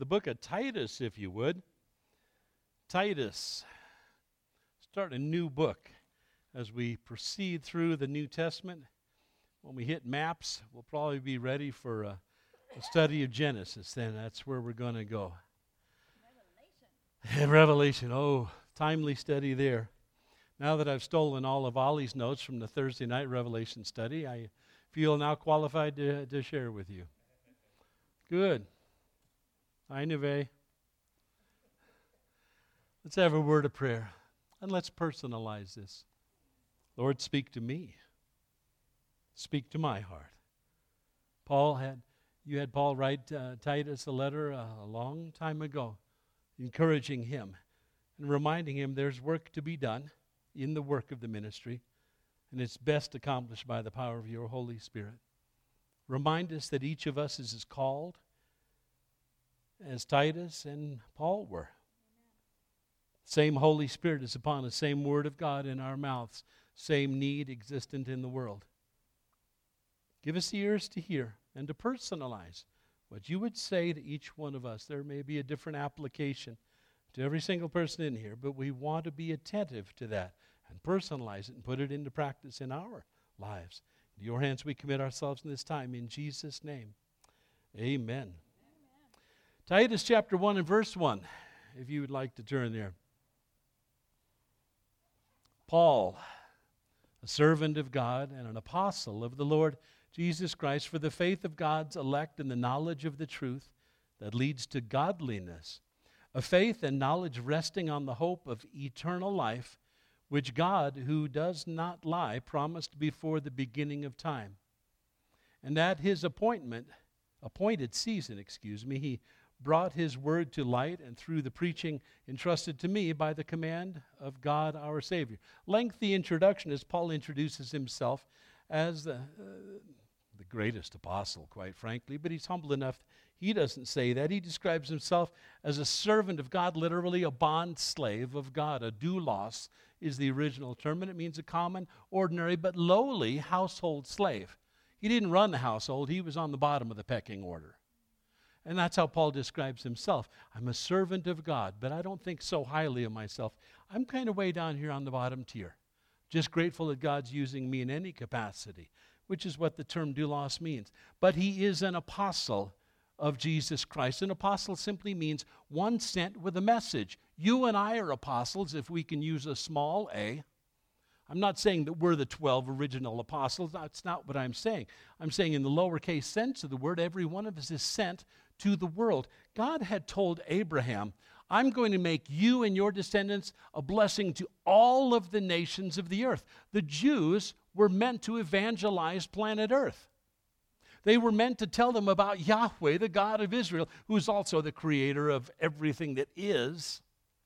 the book of Titus, if you would. Titus. Start a new book as we proceed through the New Testament. When we hit maps, we'll probably be ready for a study of Genesis. Then that's where we're going to go. Revelation. Oh, timely study there. Now that I've stolen all of Ollie's notes from the Thursday night Revelation study, I feel now qualified to share with you. Good. Hi, Neve. Let's have a word of prayer, and let's personalize this. Lord, speak to me. Speak to my heart. You had Paul write Titus a letter a long time ago, encouraging him and reminding him there's work to be done in the work of the ministry, and it's best accomplished by the power of your Holy Spirit. Remind us that each of us is as called as Titus and Paul were. Same Holy Spirit is upon us, same Word of God in our mouths, same need existent in the world. Give us ears to hear and to personalize what you would say to each one of us. There may be a different application to every single person in here, but we want to be attentive to that and personalize it and put it into practice in our lives. In your hands we commit ourselves in this time, in Jesus' name. Amen. Titus chapter 1 and verse 1, if you would like to turn there. Paul, a servant of God and an apostle of the Lord Jesus Christ, for the faith of God's elect and the knowledge of the truth that leads to godliness, a faith and knowledge resting on the hope of eternal life, which God, who does not lie, promised before the beginning of time. And at his appointed season, he brought his word to light, and through the preaching entrusted to me by the command of God our Savior. Lengthy introduction as Paul introduces himself as the greatest apostle, quite frankly, but he's humble enough. He doesn't say that. He describes himself as a servant of God, literally a bond slave of God. A doulos is the original term, and it means a common, ordinary, but lowly household slave. He didn't run the household. He was on the bottom of the pecking order. And that's how Paul describes himself. I'm a servant of God, but I don't think so highly of myself. I'm kind of way down here on the bottom tier. Just grateful that God's using me in any capacity, which is what the term doulos means. But he is an apostle of Jesus Christ. An apostle simply means one sent with a message. You and I are apostles if we can use a small a. I'm not saying that we're the 12 original apostles. That's not what I'm saying. I'm saying in the lowercase sense of the word, every one of us is sent to the world. God had told Abraham, I'm going to make you and your descendants a blessing to all of the nations of the earth. The Jews were meant to evangelize planet Earth. They were meant to tell them about Yahweh, the God of Israel, who is also the creator of everything that is.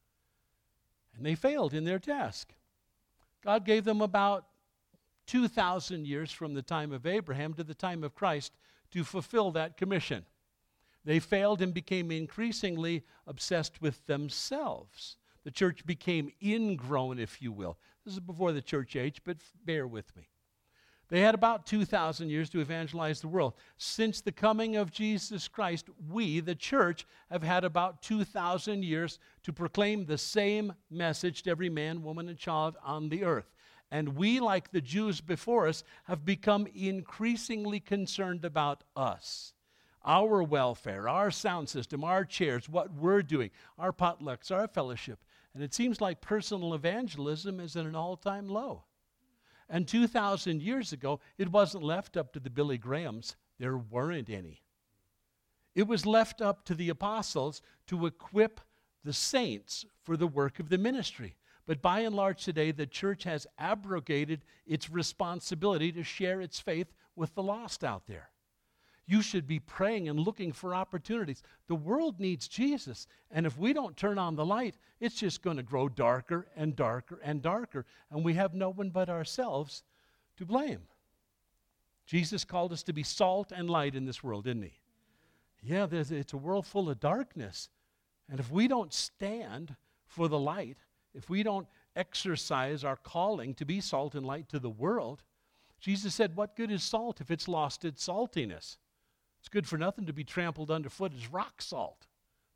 And they failed in their task. God gave them about 2,000 years from the time of Abraham to the time of Christ to fulfill that commission. They failed and became increasingly obsessed with themselves. The church became ingrown, if you will. This is before the church age, but bear with me. They had about 2,000 years to evangelize the world. Since the coming of Jesus Christ, we, the church, have had about 2,000 years to proclaim the same message to every man, woman, and child on the earth. And we, like the Jews before us, have become increasingly concerned about us. Our welfare, our sound system, our chairs, what we're doing, our potlucks, our fellowship. And it seems like personal evangelism is at an all-time low. And 2,000 years ago, it wasn't left up to the Billy Grahams. There weren't any. It was left up to the apostles to equip the saints for the work of the ministry. But by and large today, the church has abrogated its responsibility to share its faith with the lost out there. You should be praying and looking for opportunities. The world needs Jesus, and if we don't turn on the light, it's just going to grow darker and darker and darker, and we have no one but ourselves to blame. Jesus called us to be salt and light in this world, didn't he? Yeah, it's a world full of darkness, and if we don't stand for the light, if we don't exercise our calling to be salt and light to the world, Jesus said, what good is salt if it's lost its saltiness? It's good for nothing to be trampled underfoot as rock salt.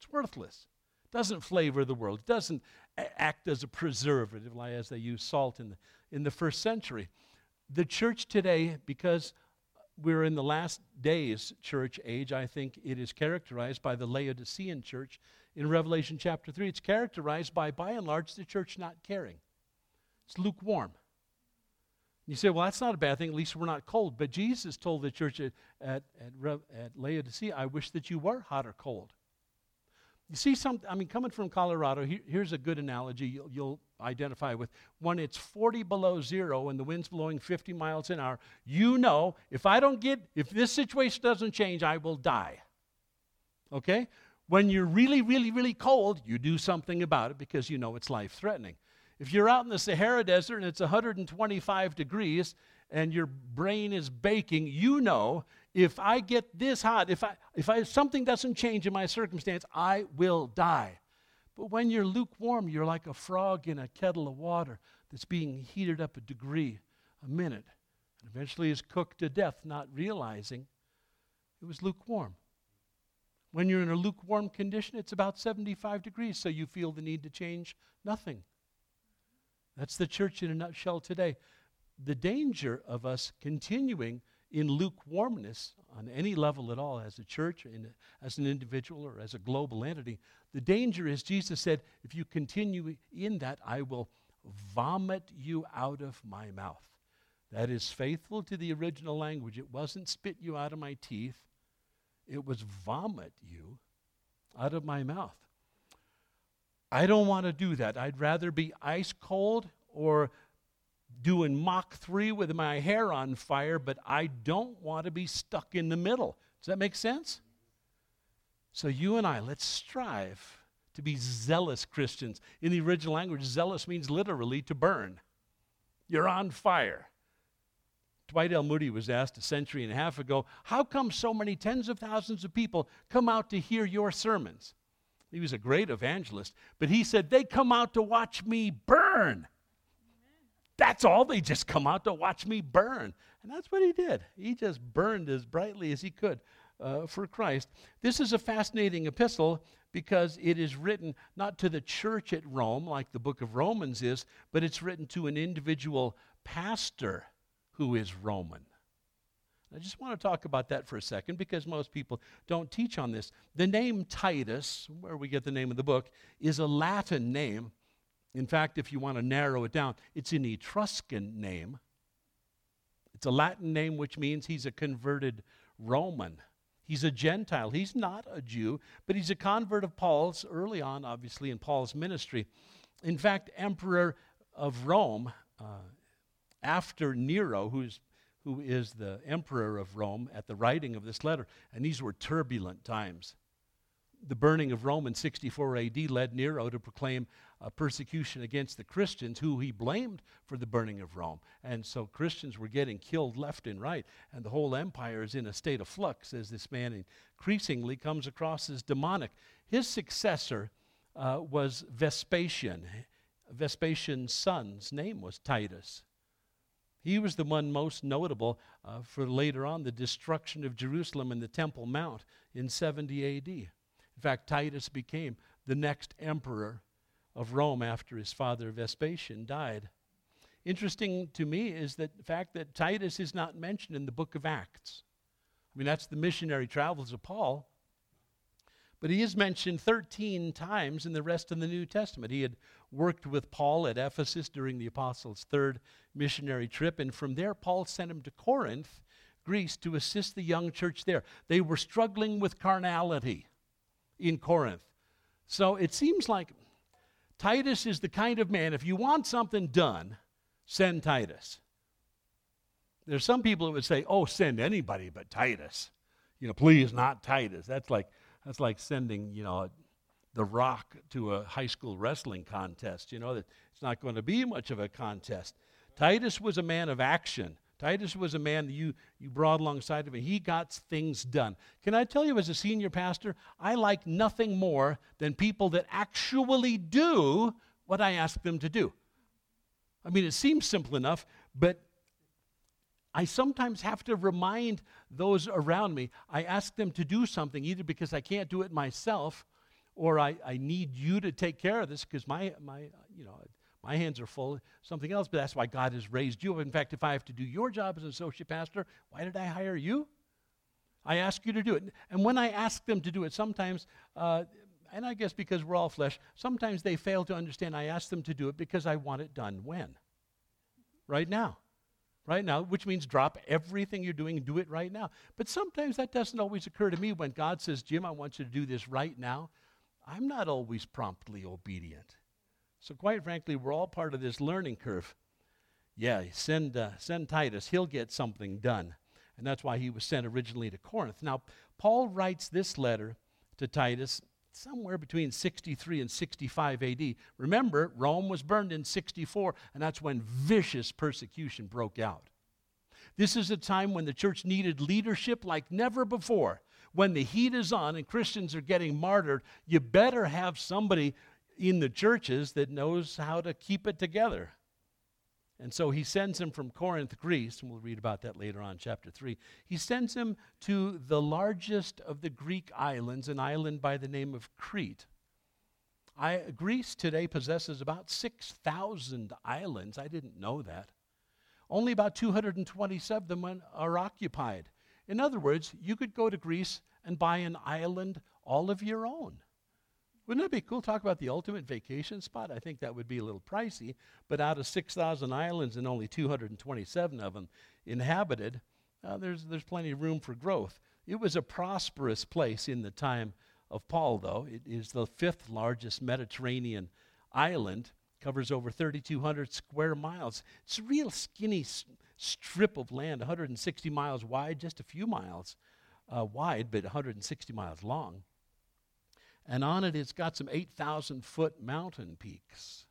It's worthless. It doesn't flavor the world. It doesn't act as a preservative, like as they used salt in the first century. The church today, because we're in the last days church age, I think it is characterized by the Laodicean church in Revelation chapter 3. It's characterized by and large, the church not caring. It's lukewarm. You say, well, that's not a bad thing. At least we're not cold. But Jesus told the church at Laodicea, I wish that you were hot or cold. You see, coming from Colorado, here's a good analogy you'll identify with. When it's 40 below zero and the wind's blowing 50 miles an hour, you know, if this situation doesn't change, I will die. Okay? When you're really, really, really cold, you do something about it because you know it's life-threatening. If you're out in the Sahara Desert and it's 125 degrees and your brain is baking, you know, if I get this hot, if something doesn't change in my circumstance, I will die. But when you're lukewarm, you're like a frog in a kettle of water that's being heated up a degree a minute, and eventually is cooked to death, not realizing it was lukewarm. When you're in a lukewarm condition, it's about 75 degrees, so you feel the need to change nothing. That's the church in a nutshell today. The danger of us continuing in lukewarmness on any level at all, as a church, as an individual, or as a global entity, the danger is, Jesus said, if you continue in that, I will vomit you out of my mouth. That is faithful to the original language. It wasn't spit you out of my teeth. It was vomit you out of my mouth. I don't want to do that. I'd rather be ice cold or doing Mach 3 with my hair on fire, but I don't want to be stuck in the middle. Does that make sense? So you and I, let's strive to be zealous Christians. In the original language, zealous means literally to burn. You're on fire. Dwight L. Moody was asked a century and a half ago, how come so many tens of thousands of people come out to hear your sermons? He was a great evangelist, but he said, they come out to watch me burn. That's all. They just come out to watch me burn. And that's what he did. He just burned as brightly as he could for Christ. This is a fascinating epistle because it is written not to the church at Rome, like the book of Romans is, but it's written to an individual pastor who is Roman. I just want to talk about that for a second because most people don't teach on this. The name Titus, where we get the name of the book, is a Latin name. In fact, if you want to narrow it down, it's an Etruscan name. It's a Latin name, which means he's a converted Roman. He's a Gentile. He's not a Jew, but he's a convert of Paul's early on, obviously, in Paul's ministry. In fact, Emperor of Rome, after Nero, who is the emperor of Rome at the writing of this letter, and these were turbulent times. The burning of Rome in 64 AD led Nero to proclaim a persecution against the Christians, who he blamed for the burning of Rome. And so Christians were getting killed left and right, and the whole empire is in a state of flux as this man increasingly comes across as demonic. His successor was Vespasian. Vespasian's son's name was Titus. He was the one most notable for later on the destruction of Jerusalem and the Temple Mount in 70 AD. In fact, Titus became the next emperor of Rome after his father Vespasian died. Interesting to me is the fact that Titus is not mentioned in the book of Acts. I mean, that's the missionary travels of Paul. But he is mentioned 13 times in the rest of the New Testament. He had worked with Paul at Ephesus during the apostles' third missionary trip, and from there Paul sent him to Corinth, Greece, to assist the young church there. They were struggling with carnality in Corinth. So it seems like Titus is the kind of man, if you want something done, send Titus. There's some people that would say, oh, send anybody but Titus. Please, not Titus. That's like sending, The Rock to a high school wrestling contest. That it's not going to be much of a contest. Titus was a man of action. Titus was a man that you brought alongside of him. He got things done. Can I tell you, as a senior pastor, I like nothing more than people that actually do what I ask them to do. I mean, it seems simple enough, but I sometimes have to remind those around me. I ask them to do something either because I can't do it myself, or I need you to take care of this because my hands are full of something else, but that's why God has raised you. In fact, if I have to do your job as an associate pastor, why did I hire you? I ask you to do it. And when I ask them to do it, sometimes, and I guess because we're all flesh, sometimes they fail to understand I ask them to do it because I want it done when? Right now. Right now, which means drop everything you're doing and do it right now. But sometimes that doesn't always occur to me when God says, Jim, I want you to do this right now. I'm not always promptly obedient. So quite frankly, we're all part of this learning curve. Yeah, send Titus. He'll get something done. And that's why he was sent originally to Corinth. Now, Paul writes this letter to Titus somewhere between 63 and 65 AD. Remember, Rome was burned in 64, and that's when vicious persecution broke out. This is a time when the church needed leadership like never before. When the heat is on and Christians are getting martyred, you better have somebody in the churches that knows how to keep it together. And so he sends him from Corinth, Greece, and we'll read about that later on, chapter 3. He sends him to the largest of the Greek islands, an island by the name of Crete. Greece today possesses about 6,000 islands. I didn't know that. Only about 227 of them are occupied. In other words, you could go to Greece and buy an island all of your own. Wouldn't that be cool? Talk about the ultimate vacation spot. I think that would be a little pricey, but out of 6,000 islands and only 227 of them inhabited, there's plenty of room for growth. It was a prosperous place in the time of Paul, though. It is the 5th largest Mediterranean island, covers over 3,200 square miles. It's a real skinny strip of land, 160 miles wide, just a few miles wide, but 160 miles long. And on it, it's got some 8,000-foot mountain peaks.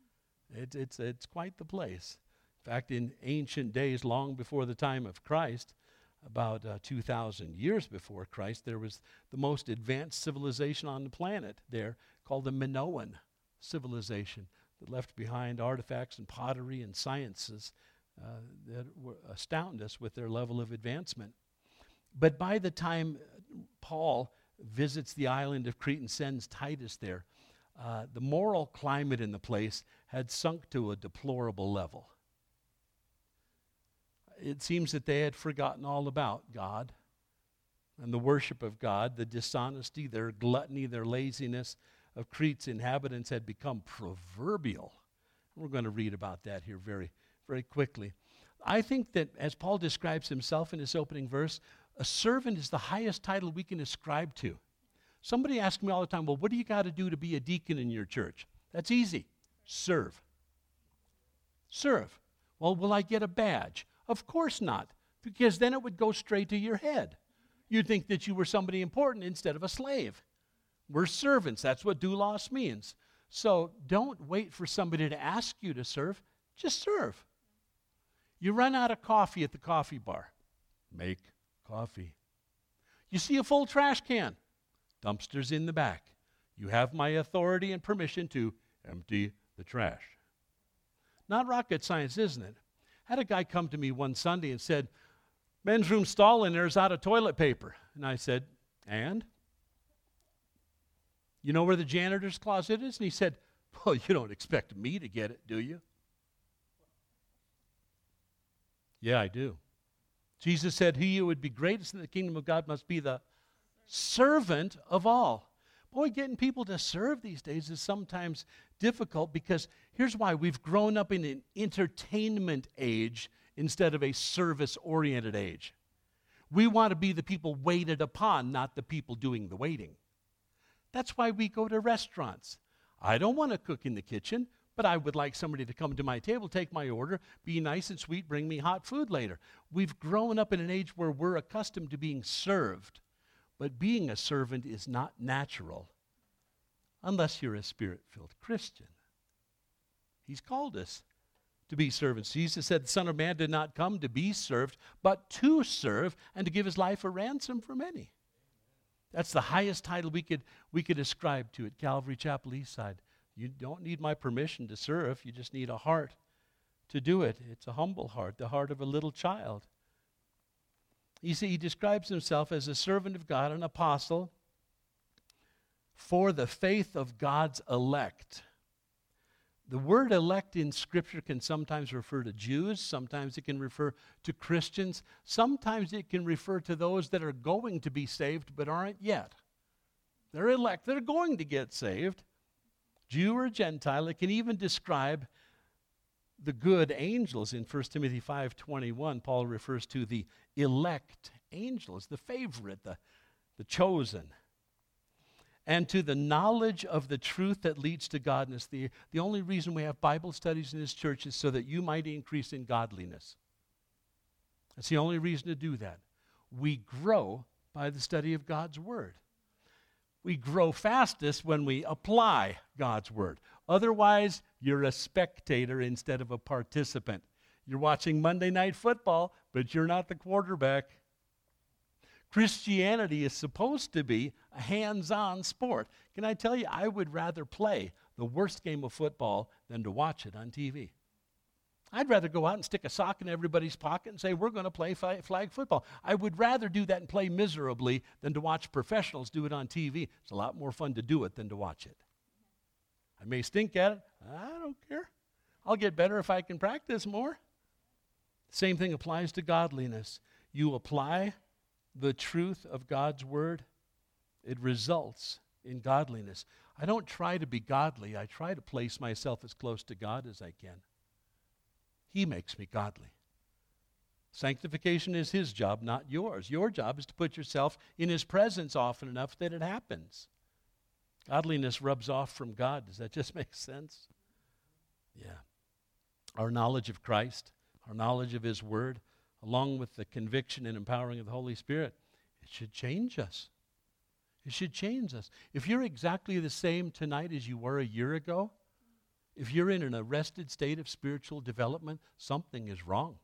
It's quite the place. In fact, in ancient days, long before the time of Christ, about 2,000 years before Christ, there was the most advanced civilization on the planet there called the Minoan civilization that left behind artifacts and pottery and sciences that astound us with their level of advancement. But by the time Paul visits the island of Crete and sends Titus there, the moral climate in the place had sunk to a deplorable level. It seems that they had forgotten all about God and the worship of God. The dishonesty, their gluttony, their laziness of Crete's inhabitants had become proverbial. We're going to read about that here very, very quickly. I think that as Paul describes himself in his opening verse, a servant is the highest title we can ascribe to. Somebody asks me all the time, well, what do you got to do to be a deacon in your church? That's easy. Serve. Serve. Well, will I get a badge? Of course not, because then it would go straight to your head. You'd think that you were somebody important instead of a slave. We're servants. That's what doulos means. So don't wait for somebody to ask you to serve. Just serve. You run out of coffee at the coffee bar. Make coffee. You see a full trash can. Dumpster's in the back. You have my authority and permission to empty the trash. Not rocket science, isn't it? I had a guy come to me one Sunday and said, men's room stall in there is out of toilet paper. And I said, and? You know where the janitor's closet is? And he said, well, you don't expect me to get it, do you? Yeah, I do. Jesus said, he who would be greatest in the kingdom of God must be the servant of all. Boy, getting people to serve these days is sometimes difficult because here's why. We've grown up in an entertainment age instead of a service-oriented age. We want to be the people waited upon, not the people doing the waiting. That's why we go to restaurants. I don't want to cook in the kitchen, but I would like somebody to come to my table, take my order, be nice and sweet, bring me hot food later. We've grown up in an age where we're accustomed to being served. But being a servant is not natural unless you're a Spirit-filled Christian. He's called us to be servants. Jesus said the Son of Man did not come to be served, but to serve and to give his life a ransom for many. That's the highest title we could ascribe to it, Calvary Chapel Eastside. You don't need my permission to serve. You just need a heart to do it. It's a humble heart, the heart of a little child. You see, he describes himself as a servant of God, an apostle, for the faith of God's elect. The word elect in Scripture can sometimes refer to Jews, sometimes it can refer to Christians, sometimes it can refer to those that are going to be saved but aren't yet. They're elect, they're going to get saved, Jew or Gentile. It can even describe the good angels. In 1 Timothy 5:21, Paul refers to the elect angels, the favorite, the chosen. And to the knowledge of the truth that leads to godliness. The only reason we have Bible studies in this church is so that you might increase in godliness. That's the only reason to do that. We grow by the study of God's Word. We grow fastest when we apply God's Word. Otherwise, you're a spectator instead of a participant. You're watching Monday Night Football, but you're not the quarterback. Christianity is supposed to be a hands-on sport. Can I tell you, I would rather play the worst game of football than to watch it on TV. I'd rather go out and stick a sock in everybody's pocket and say, we're going to play flag football. I would rather do that and play miserably than to watch professionals do it on TV. It's a lot more fun to do it than to watch it. I may stink at it. I don't care. I'll get better if I can practice more. Same thing applies to godliness. You apply the truth of God's Word, it results in godliness. I don't try to be godly. I try to place myself as close to God as I can. He makes me godly. Sanctification is His job, not yours. Your job is to put yourself in His presence often enough that it happens. Godliness rubs off from God. Does that just make sense? Yeah. Our knowledge of Christ, our knowledge of His Word, along with the conviction and empowering of the Holy Spirit, it should change us. It should change us. If you're exactly the same tonight as you were a year ago, if you're in an arrested state of spiritual development, something is wrong.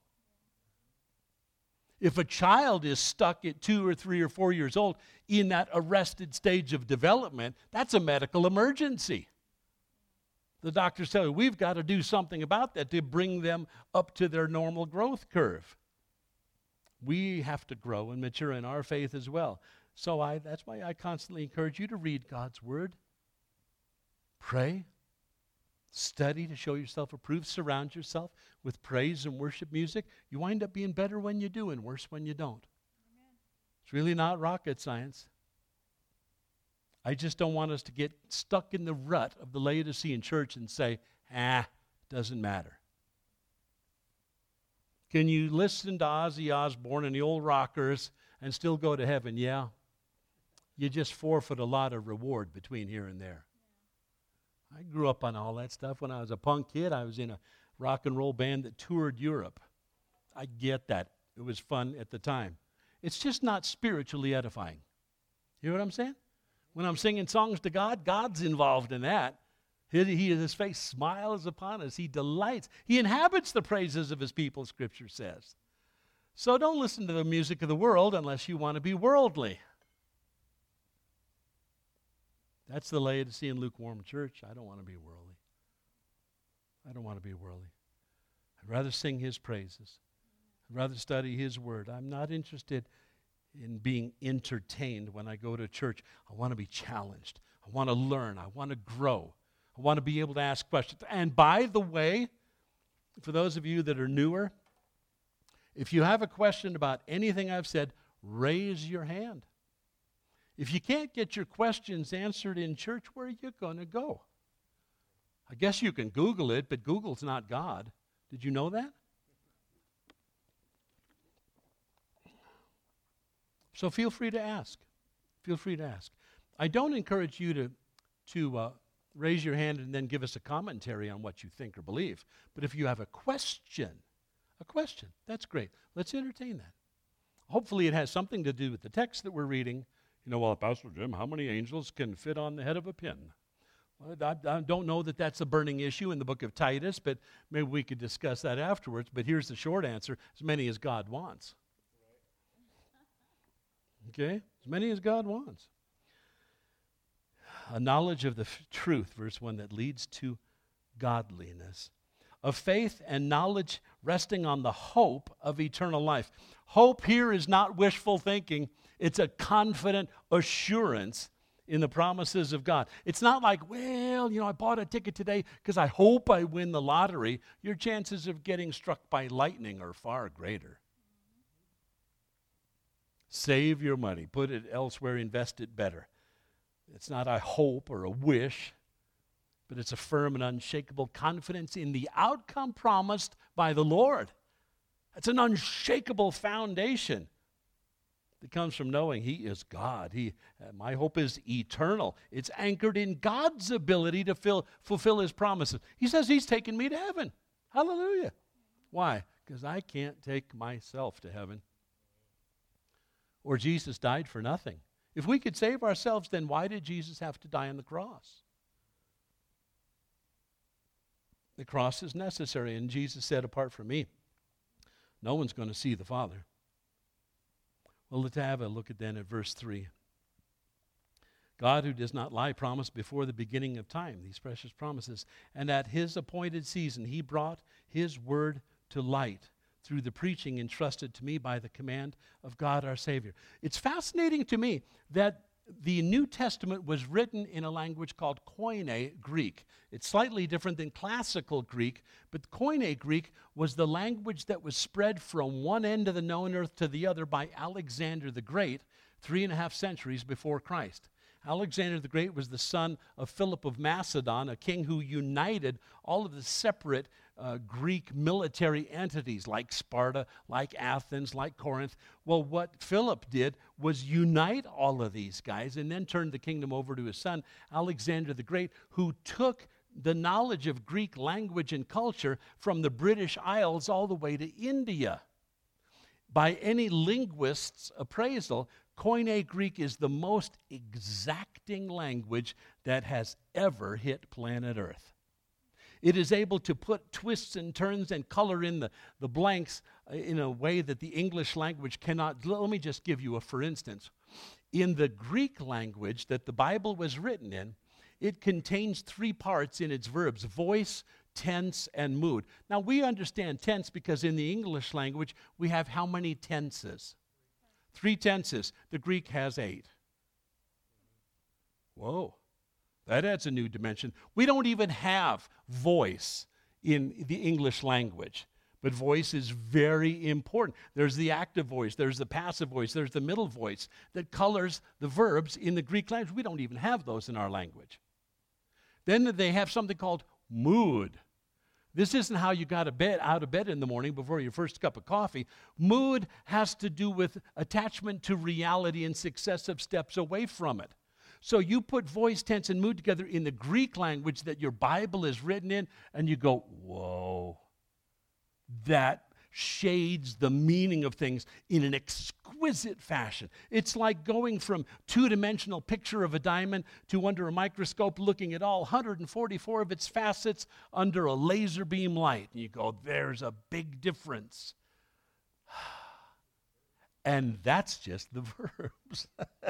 If a child is stuck at 2 or 3 or 4 years old in that arrested stage of development, that's a medical emergency. The doctors tell you, we've got to do something about that to bring them up to their normal growth curve. We have to grow and mature in our faith as well. So that's why I constantly encourage you to read God's Word. Pray. Study to show yourself approved. Surround yourself with praise and worship music. You wind up being better when you do and worse when you don't. Amen. It's really not rocket science. I just don't want us to get stuck in the rut of the Laodicean church and say, doesn't matter. Can you listen to Ozzy Osbourne and the old rockers and still go to heaven? Yeah. You just forfeit a lot of reward between here and there. I grew up on all that stuff. When I was a punk kid, I was in a rock and roll band that toured Europe. I get that. It was fun at the time. It's just not spiritually edifying. You know what I'm saying? When I'm singing songs to God, God's involved in that. His face smiles upon us. He delights. He inhabits the praises of His people, Scripture says. So don't listen to the music of the world unless you want to be worldly. That's the Laodicean lukewarm church. I don't want to be worldly. I don't want to be worldly. I'd rather sing His praises. I'd rather study His Word. I'm not interested in being entertained when I go to church. I want to be challenged. I want to learn. I want to grow. I want to be able to ask questions. And by the way, for those of you that are newer, if you have a question about anything I've said, raise your hand. If you can't get your questions answered in church, where are you going to go? I guess you can Google it, but Google's not God. Did you know that? So feel free to ask. Feel free to ask. I don't encourage you to raise your hand and then give us a commentary on what you think or believe. But if you have a question, that's great. Let's entertain that. Hopefully it has something to do with the text that we're reading. You know, well, Pastor Jim, how many angels can fit on the head of a pin? Well, I don't know that that's a burning issue in the book of Titus, but maybe we could discuss that afterwards. But here's the short answer: as many as God wants. Okay? As many as God wants. A knowledge of the truth, verse 1, that leads to godliness. Of faith and knowledge resting on the hope of eternal life. Hope here is not wishful thinking. It's a confident assurance in the promises of God. It's not like, well, I bought a ticket today because I hope I win the lottery. Your chances of getting struck by lightning are far greater. Save your money. Put it elsewhere. Invest it better. It's not a hope or a wish, but it's a firm and unshakable confidence in the outcome promised by the Lord. It's an unshakable foundation that comes from knowing He is God. My hope is eternal. It's anchored in God's ability to fulfill His promises. He says He's taken me to heaven. Hallelujah. Why? Because I can't take myself to heaven. Or Jesus died for nothing. If we could save ourselves, then why did Jesus have to die on the cross? The cross is necessary, and Jesus said, apart from me, no one's going to see the Father. Well, let's have a look at verse 3. God, who does not lie, promised before the beginning of time these precious promises, and at His appointed season He brought His word to light through the preaching entrusted to me by the command of God our Savior. It's fascinating to me that the New Testament was written in a language called Koine Greek. It's slightly different than classical Greek, but Koine Greek was the language that was spread from one end of the known earth to the other by Alexander the Great 3.5 centuries before Christ. Alexander the Great was the son of Philip of Macedon, a king who united all of the separate Greek military entities like Sparta, like Athens, like Corinth. Well, what Philip did was unite all of these guys and then turned the kingdom over to his son, Alexander the Great, who took the knowledge of Greek language and culture from the British Isles all the way to India. By any linguist's appraisal, Koine Greek is the most exacting language that has ever hit planet Earth. It is able to put twists and turns and color in the blanks in a way that the English language cannot. Let me just give you a for instance. In the Greek language that the Bible was written in, it contains 3 parts in its verbs: voice, tense, and mood. Now, we understand tense because in the English language, we have how many tenses? 3 tenses. The Greek has 8. Whoa. That adds a new dimension. We don't even have voice in the English language, but voice is very important. There's the active voice, there's the passive voice, there's the middle voice that colors the verbs in the Greek language. We don't even have those in our language. Then they have something called mood. This isn't how you got out of bed in the morning before your first cup of coffee. Mood has to do with attachment to reality and successive steps away from it. So you put voice, tense, and mood together in the Greek language that your Bible is written in, and you go, whoa, that shades the meaning of things in an exquisite fashion. It's like going from two-dimensional picture of a diamond to under a microscope looking at all 144 of its facets under a laser beam light. And you go, there's a big difference. And that's just the verbs.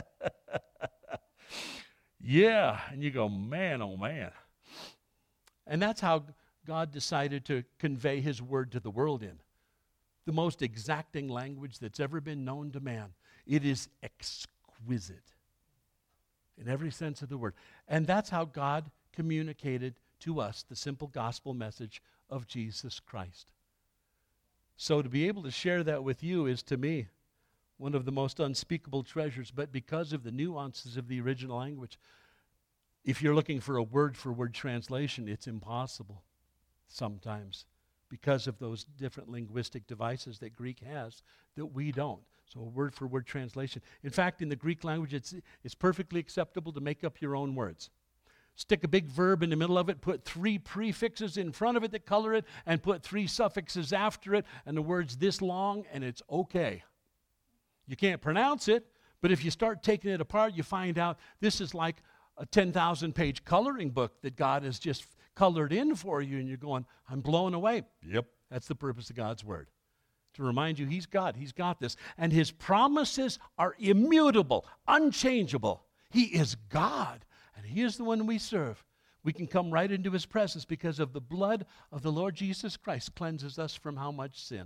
Yeah, and you go, man, oh man. And that's how God decided to convey His word to the world in. The most exacting language that's ever been known to man. It is exquisite in every sense of the word. And that's how God communicated to us the simple gospel message of Jesus Christ. So to be able to share that with you is, to me, one of the most unspeakable treasures, but because of the nuances of the original language, if you're looking for a word-for-word translation, it's impossible sometimes because of those different linguistic devices that Greek has that we don't. So a word-for-word translation. In fact, in the Greek language, it's perfectly acceptable to make up your own words. Stick a big verb in the middle of it, put 3 prefixes in front of it that color it, and put 3 suffixes after it, and the word's this long, and it's okay. You can't pronounce it, but if you start taking it apart, you find out this is like a 10,000-page coloring book that God has just colored in for you, and you're going, I'm blown away. Yep, that's the purpose of God's word. To remind you He's God, He's got this. And His promises are immutable, unchangeable. He is God, and He is the one we serve. We can come right into His presence because of the blood of the Lord Jesus Christ cleanses us from how much sin?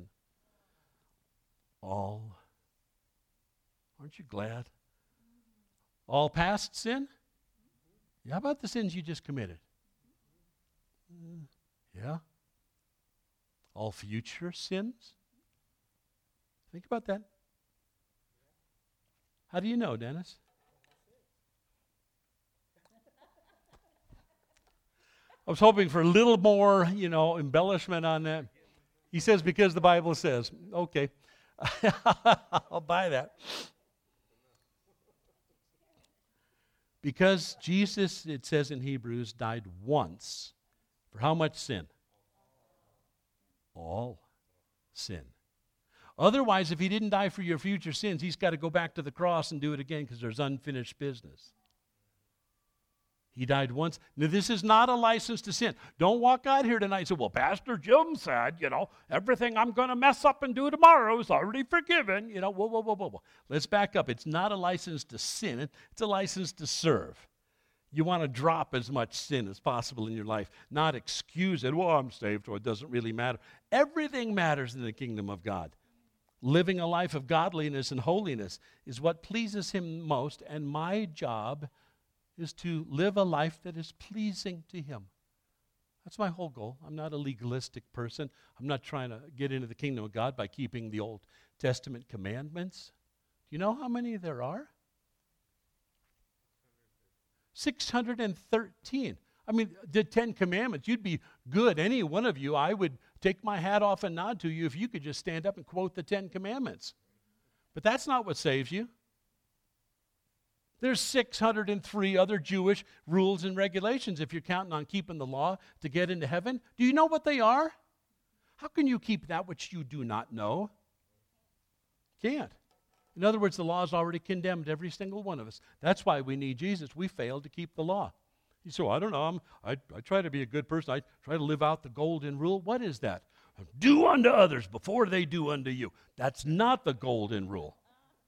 All. Aren't you glad? All past sin? How about the sins you just committed? Yeah. All future sins? Think about that. How do you know, Dennis? I was hoping for a little more, embellishment on that. He says, because the Bible says. Okay. I'll buy that. Because Jesus, it says in Hebrews, died once. For how much sin? All sin. Otherwise, if he didn't die for your future sins, he's got to go back to the cross and do it again because there's unfinished business. He died once. Now, this is not a license to sin. Don't walk out here tonight and say, well, Pastor Jim said, everything I'm going to mess up and do tomorrow is already forgiven. Whoa. Let's back up. It's not a license to sin. It's a license to serve. You want to drop as much sin as possible in your life, not excuse it. Well, I'm saved, so it doesn't really matter. Everything matters in the kingdom of God. Living a life of godliness and holiness is what pleases him most, and my job is to live a life that is pleasing to him. That's my whole goal. I'm not a legalistic person. I'm not trying to get into the kingdom of God by keeping the Old Testament commandments. Do you know how many there are? 613. I mean, the 10 Commandments, you'd be good. Any one of you, I would take my hat off and nod to you if you could just stand up and quote the 10 Commandments. But that's not what saves you. There's 603 other Jewish rules and regulations if you're counting on keeping the law to get into heaven. Do you know what they are? How can you keep that which you do not know? Can't. In other words, the law has already condemned every single one of us. That's why we need Jesus. We failed to keep the law. You say, well, I don't know. I try to be a good person. I try to live out the golden rule. What is that? Do unto others before they do unto you. That's not the golden rule.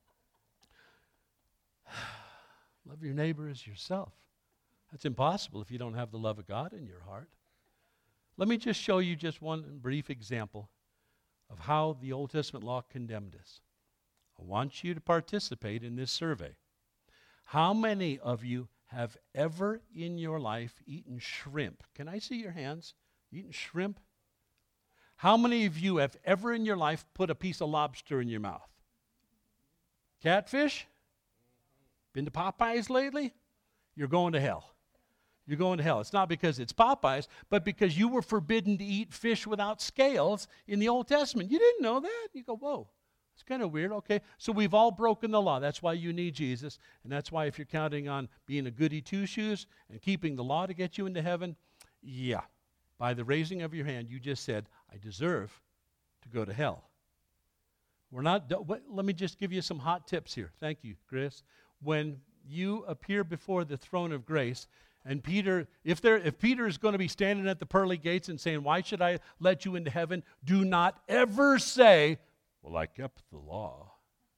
Love your neighbor as yourself. That's impossible if you don't have the love of God in your heart. Let me just show you just one brief example of how the Old Testament law condemned us. I want you to participate in this survey. How many of you have ever in your life eaten shrimp? Can I see your hands? Eaten shrimp? How many of you have ever in your life put a piece of lobster in your mouth? Catfish? Been to Popeyes lately? You're going to hell. You're going to hell. It's not because it's Popeyes, but because you were forbidden to eat fish without scales in the Old Testament. You didn't know that? You go, whoa, it's kind of weird. Okay, so we've all broken the law. That's why you need Jesus, and that's why if you're counting on being a goody two-shoes and keeping the law to get you into heaven, yeah, by the raising of your hand, you just said, I deserve to go to hell. We're not. Let me just give you some hot tips here. Thank you, Chris. When you appear before the throne of grace, and Peter, if Peter is going to be standing at the pearly gates and saying, why should I let you into heaven? Do not ever say, well, I kept the law.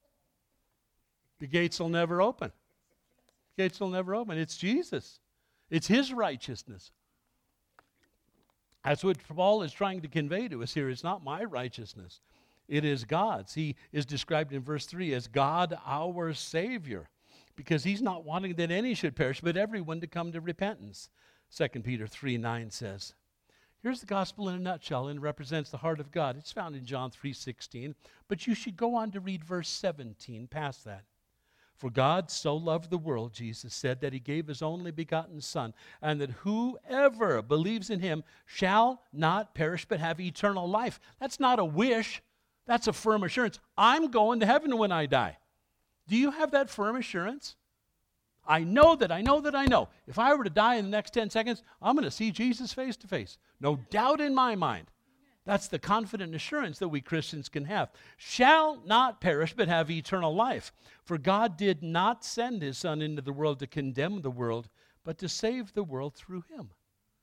The gates will never open. The gates will never open. It's Jesus. It's his righteousness. That's what Paul is trying to convey to us here. It's not my righteousness. It is God's. He is described in verse 3 as God our Savior, because he's not wanting that any should perish, but everyone to come to repentance. 2 Peter 3:9 says, here's the gospel in a nutshell, and it represents the heart of God. It's found in John 3:16, but you should go on to read verse 17, past that. For God so loved the world, Jesus said, that he gave his only begotten Son, and that whoever believes in him shall not perish but have eternal life. That's not a wish. That's a firm assurance. I'm going to heaven when I die. Do you have that firm assurance? I know. If I were to die in the next 10 seconds, I'm going to see Jesus face to face. No doubt in my mind. That's the confident assurance that we Christians can have. Shall not perish, but have eternal life. For God did not send his Son into the world to condemn the world, but to save the world through him.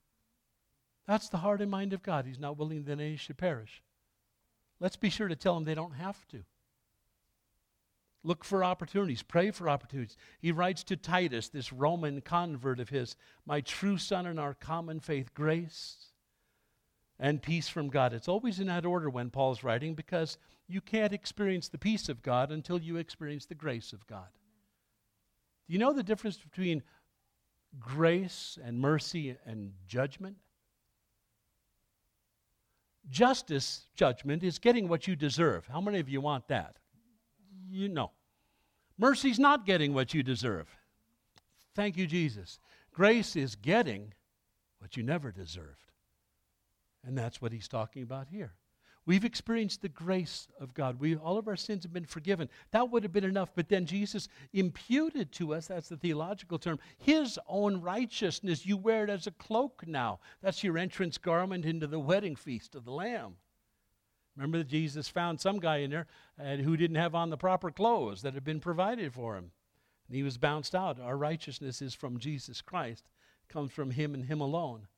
That's the heart and mind of God. He's not willing that any should perish. Let's be sure to tell them they don't have to. Look for opportunities. Pray for opportunities. He writes to Titus, this Roman convert of his, my true son in our common faith, grace and peace from God. It's always in that order when Paul's writing, because you can't experience the peace of God until you experience the grace of God. Do you know the difference between grace and mercy and judgment. Justice, judgment, is getting what you deserve. How many of you want that? You know. Mercy's not getting what you deserve. Thank you, Jesus. Grace is getting what you never deserved. And that's what he's talking about here. We've experienced the grace of God. All of our sins have been forgiven. That would have been enough, but then Jesus imputed to us, that's the theological term, his own righteousness. You wear it as a cloak now. That's your entrance garment into the wedding feast of the Lamb. Remember that Jesus found some guy in there who didn't have on the proper clothes that had been provided for him. And he was bounced out. Our righteousness is from Jesus Christ. It comes from him and him alone.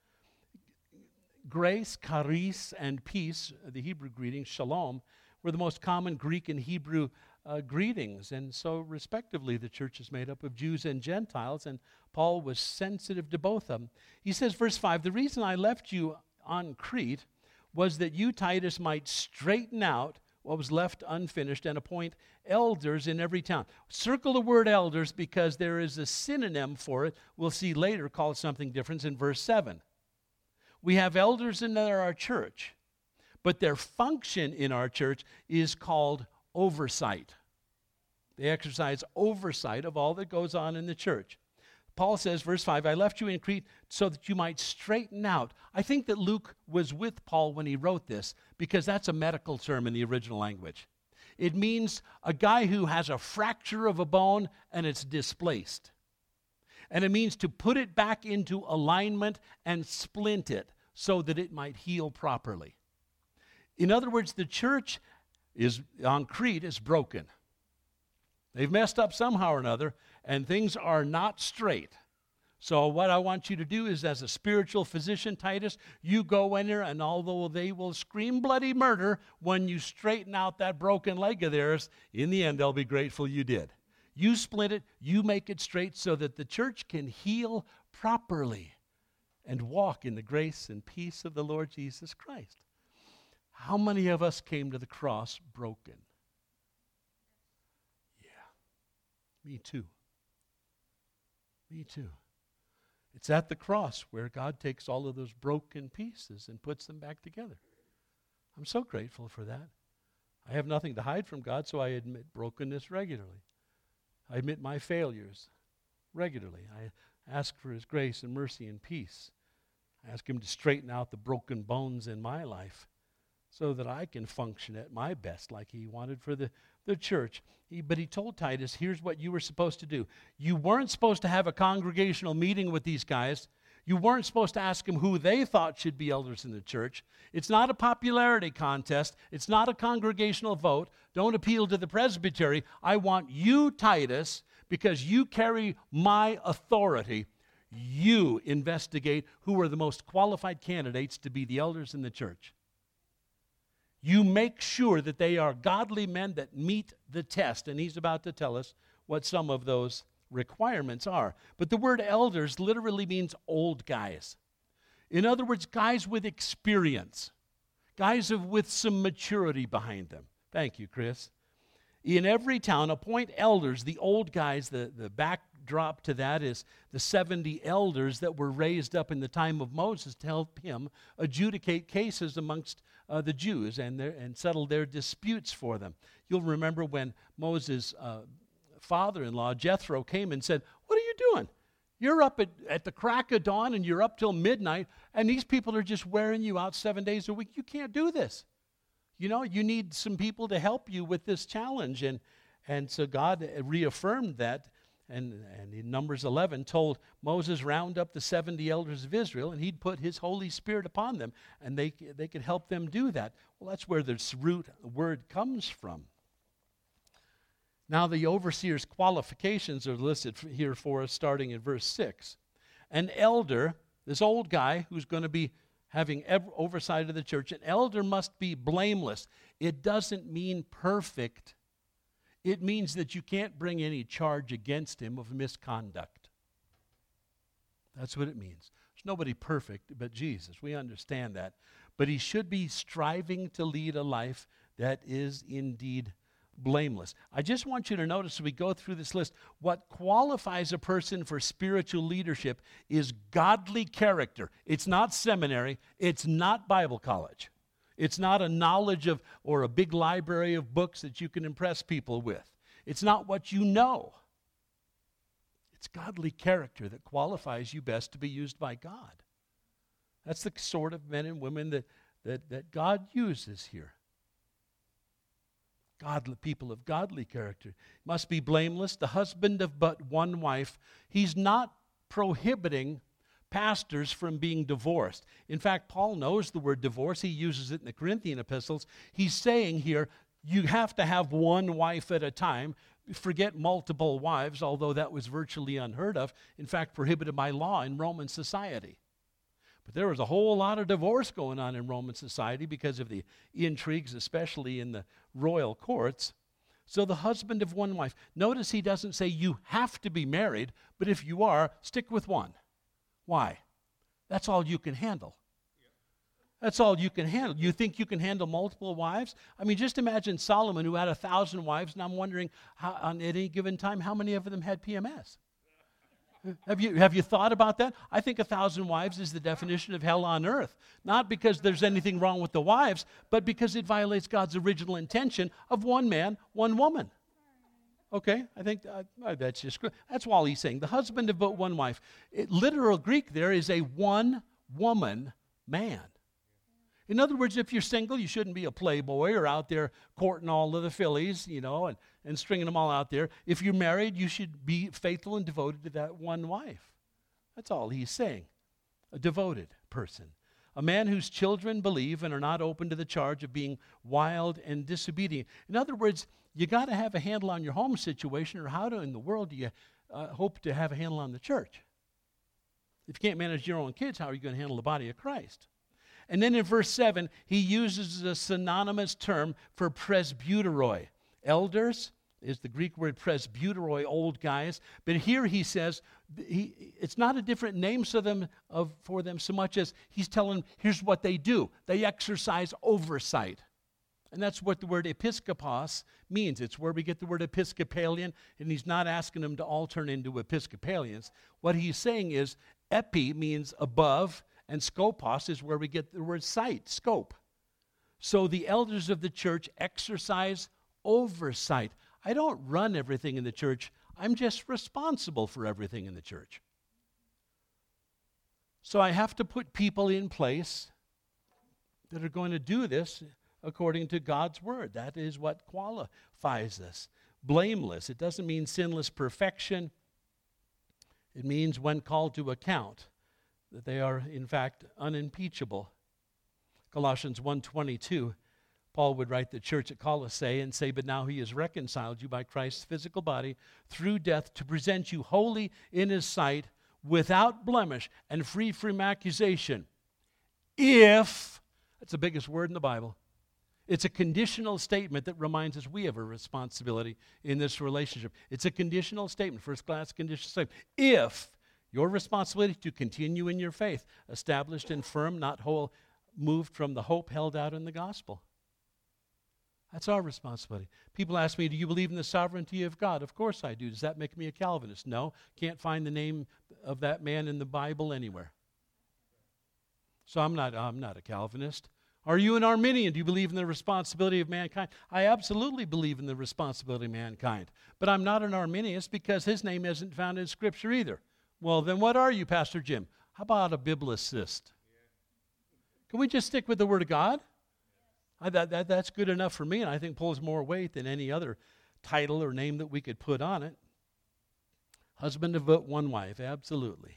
Grace, charis, and peace, the Hebrew greetings, shalom, were the most common Greek and Hebrew greetings. And so, respectively, the church is made up of Jews and Gentiles, and Paul was sensitive to both of them. He says, verse 5, the reason I left you on Crete was that you, Titus, might straighten out what was left unfinished and appoint elders in every town. Circle the word elders because there is a synonym for it. We'll see later called something different in verse 7. We have elders in our church, but their function in our church is called oversight. They exercise oversight of all that goes on in the church. Paul says, verse 5, I left you in Crete so that you might straighten out. I think that Luke was with Paul when he wrote this because that's a medical term in the original language. It means a guy who has a fracture of a bone and it's displaced. And it means to put it back into alignment and splint it so that it might heal properly. In other words, the church on Crete is broken. They've messed up somehow or another, and things are not straight. So what I want you to do is, as a spiritual physician, Titus, you go in there, and although they will scream bloody murder, when you straighten out that broken leg of theirs, in the end, they'll be grateful you did. You split it, you make it straight so that the church can heal properly and walk in the grace and peace of the Lord Jesus Christ. How many of us came to the cross broken? Yeah, me too. Me too. It's at the cross where God takes all of those broken pieces and puts them back together. I'm so grateful for that. I have nothing to hide from God, so I admit brokenness regularly. I admit my failures regularly. I ask for his grace and mercy and peace. I ask him to straighten out the broken bones in my life so that I can function at my best like he wanted for the church. But he told Titus, here's what you were supposed to do. You weren't supposed to have a congregational meeting with these guys. You weren't supposed to ask them who they thought should be elders in the church. It's not a popularity contest. It's not a congregational vote. Don't appeal to the presbytery. I want you, Titus, because you carry my authority. You investigate who are the most qualified candidates to be the elders in the church. You make sure that they are godly men that meet the test. And he's about to tell us what some of those requirements are. But the word elders literally means old guys. In other words, guys with experience. Guys with some maturity behind them. Thank you, Chris. In every town, appoint elders, the old guys. The backdrop to that is the 70 elders that were raised up in the time of Moses to help him adjudicate cases amongst the Jews and settle their disputes for them. You'll remember when Moses' father-in-law, Jethro, came and said, what are you doing? You're up at the crack of dawn and you're up till midnight, and these people are just wearing you out 7 days a week. You can't do this. You know, you need some people to help you with this challenge. And so God reaffirmed that, and in Numbers 11 told Moses, round up the 70 elders of Israel, and he'd put his Holy Spirit upon them, and they could help them do that. Well, that's where this root word comes from. Now the overseer's qualifications are listed here for us starting in verse 6. An elder, this old guy who's going to be having oversight of the church, an elder must be blameless. It doesn't mean perfect. It means that you can't bring any charge against him of misconduct. That's what it means. There's nobody perfect but Jesus. We understand that. But he should be striving to lead a life that is indeed blameless. I just want you to notice as we go through this list, what qualifies a person for spiritual leadership is godly character. It's not seminary. It's not Bible college. It's not a knowledge of or a big library of books that you can impress people with. It's not what you know. It's godly character that qualifies you best to be used by God. That's the sort of men and women that God uses here. Godly people of godly character. Must be blameless, the husband of but one wife. He's not prohibiting pastors from being divorced. In fact, Paul knows the word divorce. He uses it in the Corinthian epistles. He's saying here, you have to have one wife at a time. Forget multiple wives, although that was virtually unheard of. In fact, prohibited by law in Roman society. But there was a whole lot of divorce going on in Roman society because of the intrigues, especially in the royal courts. So the husband of one wife. Notice he doesn't say you have to be married, but if you are, stick with one. Why? That's all you can handle. That's all you can handle. You think you can handle multiple wives? I mean, just imagine Solomon, who had 1,000 wives, and I'm wondering, at any given time, how many of them had PMS? Have you thought about that? I think 1,000 wives is the definition of hell on earth. Not because there's anything wrong with the wives, but because it violates God's original intention of one man, one woman. Okay, I think that's just good. That's all he's saying. The husband of but one wife. Literal Greek there is a one-woman man. In other words, if you're single, you shouldn't be a playboy or out there courting all of the fillies, and stringing them all out there. If you're married, you should be faithful and devoted to that one wife. That's all he's saying. A devoted person. A man whose children believe and are not open to the charge of being wild and disobedient. In other words, you got to have a handle on your home situation, or how in the world do you hope to have a handle on the church? If you can't manage your own kids, how are you going to handle the body of Christ? And then in verse 7, he uses a synonymous term for presbyteroi. Elders is the Greek word presbyteroi, old guys. But here he says, it's not a different name for them so much as he's telling them, here's what they do. They exercise oversight. And that's what the word episkopos means. It's where we get the word Episcopalian, and he's not asking them to all turn into Episcopalians. What he's saying is, epi means above, and skopos is where we get the word sight, scope. So the elders of the church exercise oversight. I don't run everything in the church. I'm just responsible for everything in the church. So I have to put people in place that are going to do this according to God's word. That is what qualifies us. Blameless. It doesn't mean sinless perfection. It means when called to account, that they are, in fact, unimpeachable. Colossians 1:22, Paul would write the church at Colossae and say, but now he has reconciled you by Christ's physical body through death to present you holy in his sight, without blemish and free from accusation. If, that's the biggest word in the Bible, it's a conditional statement that reminds us we have a responsibility in this relationship. It's a conditional statement, first-class conditional statement. If your responsibility to continue in your faith, established and firm, not moved from the hope held out in the gospel. That's our responsibility. People ask me, do you believe in the sovereignty of God? Of course I do. Does that make me a Calvinist? No. Can't find the name of that man in the Bible anywhere. So I'm not a Calvinist. Are you an Arminian? Do you believe in the responsibility of mankind? I absolutely believe in the responsibility of mankind. But I'm not an Arminianist because his name isn't found in Scripture either. Well, then what are you, Pastor Jim? How about a biblicist? Can we just stick with the Word of God? That's good enough for me, and I think pulls more weight than any other title or name that we could put on it. Husband of but one wife, absolutely.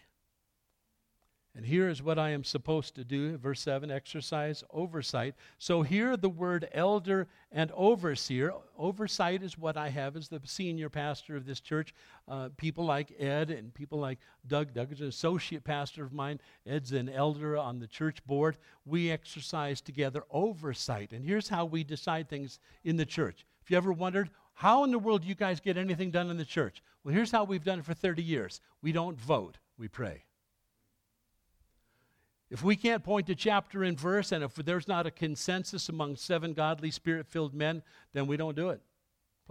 And here is what I am supposed to do, verse 7, exercise oversight. So here the word elder and overseer. Oversight is what I have as the senior pastor of this church. People like Ed and people like Doug. Doug is an associate pastor of mine. Ed's an elder on the church board. We exercise together oversight. And here's how we decide things in the church. If you ever wondered, how in the world do you guys get anything done in the church? Well, here's how we've done it for 30 years. We don't vote, we pray. If we can't point to chapter and verse, and if there's not a consensus among 7 godly, Spirit-filled men, then we don't do it.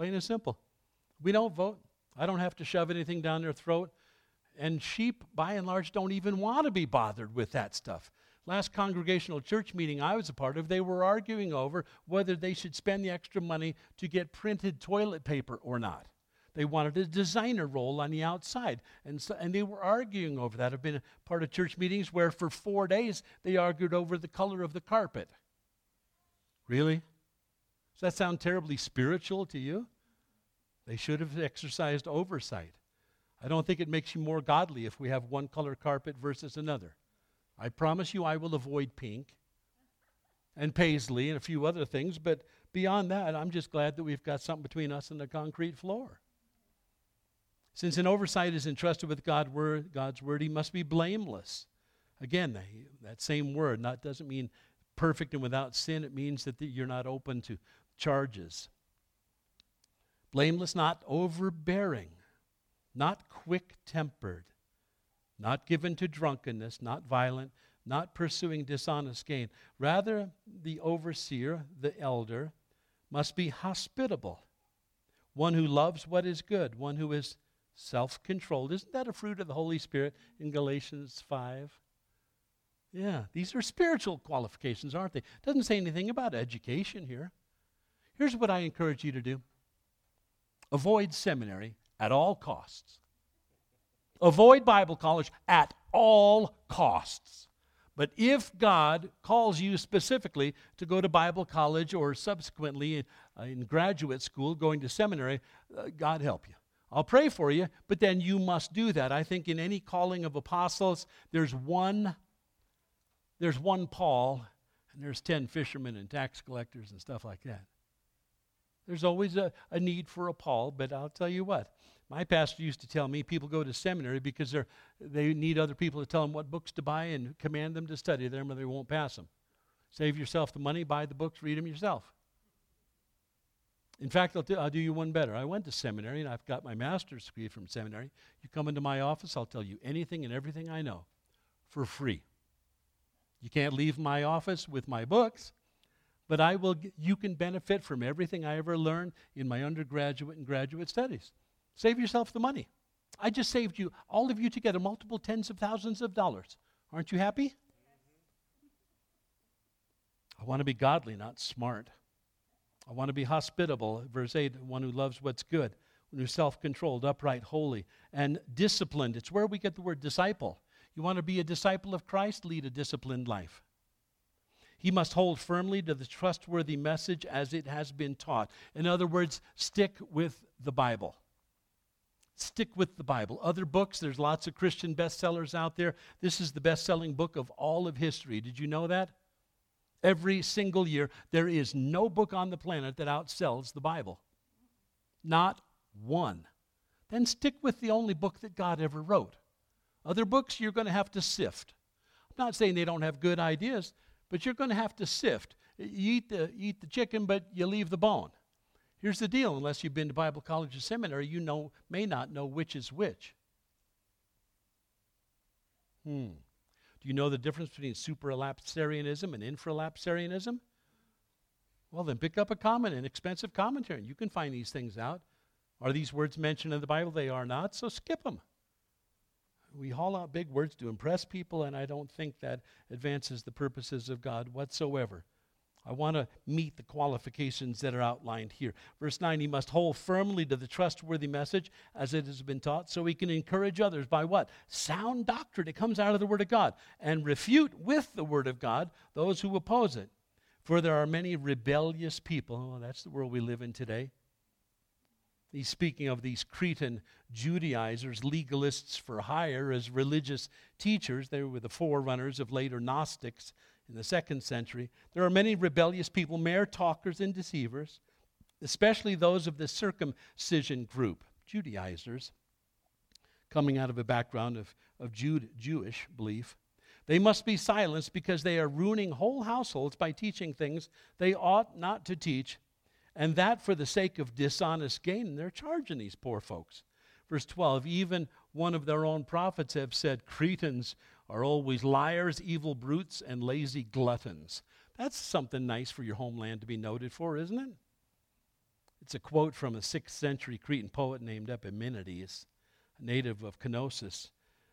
Plain and simple. We don't vote. I don't have to shove anything down their throat. And sheep, by and large, don't even want to be bothered with that stuff. Last congregational church meeting I was a part of, they were arguing over whether they should spend the extra money to get printed toilet paper or not. They wanted a designer roll on the outside. And they were arguing over that. I've been a part of church meetings where for 4 days they argued over the color of the carpet. Really? Does that sound terribly spiritual to you? They should have exercised oversight. I don't think it makes you more godly if we have one color carpet versus another. I promise you I will avoid pink and paisley and a few other things, but beyond that, I'm just glad that we've got something between us and the concrete floor. Since an oversight is entrusted with God's word, he must be blameless. Again, that same word doesn't mean perfect and without sin. It means that you're not open to charges. Blameless, not overbearing, not quick-tempered, not given to drunkenness, not violent, not pursuing dishonest gain. Rather, the overseer, the elder, must be hospitable, one who loves what is good, one who is self-controlled. Isn't that a fruit of the Holy Spirit in Galatians 5? Yeah, these are spiritual qualifications, aren't they? It doesn't say anything about education here. Here's what I encourage you to do. Avoid seminary at all costs. Avoid Bible college at all costs. But if God calls you specifically to go to Bible college or subsequently in graduate school, going to seminary, God help you. I'll pray for you, but then you must do that. I think in any calling of apostles, there's one Paul, and there's 10 fishermen and tax collectors and stuff like that. There's always a need for a Paul, but I'll tell you what. My pastor used to tell me people go to seminary because they need other people to tell them what books to buy and command them to study them or they won't pass them. Save yourself the money, buy the books, read them yourself. In fact, I'll do you one better. I went to seminary and I've got my master's degree from seminary. You come into my office, I'll tell you anything and everything I know for free. You can't leave my office with my books, but you can benefit from everything I ever learned in my undergraduate and graduate studies. Save yourself the money. I just saved you, all of you together, multiple tens of thousands of dollars. Aren't you happy? I want to be godly, not smart. I want to be hospitable, verse 8, one who loves what's good, one who's self-controlled, upright, holy, and disciplined. It's where we get the word disciple. You want to be a disciple of Christ? Lead a disciplined life. He must hold firmly to the trustworthy message as it has been taught. In other words, stick with the Bible. Stick with the Bible. Other books, there's lots of Christian bestsellers out there. This is the best-selling book of all of history. Did you know that? Every single year, there is no book on the planet that outsells the Bible. Not one. Then stick with the only book that God ever wrote. Other books, you're going to have to sift. I'm not saying they don't have good ideas, but you're going to have to sift. You eat the chicken, but you leave the bone. Here's the deal. Unless you've been to Bible college or seminary, you may not know which is which. Do you know the difference between supralapsarianism and infralapsarianism? Well, then pick up an inexpensive commentary, and you can find these things out. Are these words mentioned in the Bible? They are not, so skip them. We haul out big words to impress people, and I don't think that advances the purposes of God whatsoever. I want to meet the qualifications that are outlined here. Verse 9, he must hold firmly to the trustworthy message as it has been taught so he can encourage others by what? Sound doctrine. It comes out of the Word of God. And refute with the Word of God those who oppose it. For there are many rebellious people. Oh, that's the world we live in today. He's speaking of these Cretan Judaizers, legalists for hire as religious teachers. They were the forerunners of later Gnostics in the 2nd century. There are many rebellious people, mere talkers and deceivers, especially those of the circumcision group, Judaizers, coming out of a background of Jewish belief. They must be silenced because they are ruining whole households by teaching things they ought not to teach, and that for the sake of dishonest gain. And they're charging these poor folks. Verse 12, even one of their own prophets have said, Cretans are always liars, evil brutes, and lazy gluttons. That's something nice for your homeland to be noted for, isn't it? It's a quote from a 6th century Cretan poet named Epimenides, a native of Knossos,